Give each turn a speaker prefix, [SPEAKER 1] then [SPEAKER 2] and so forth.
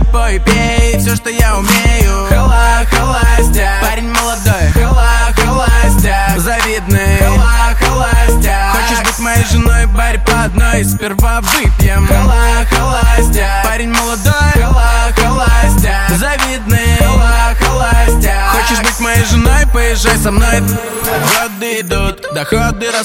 [SPEAKER 1] пой, пей, все, что я умею. Холостяк, парень молодой. Холостяк, завидный. Холостяк, хочешь быть моей женой, барь по одной, сперва выпьем. Холостяк, парень молодой. Холостяк, завидный. Холостяк, хочешь быть моей женой, поезжай со мной. Годы идут, доходы растут.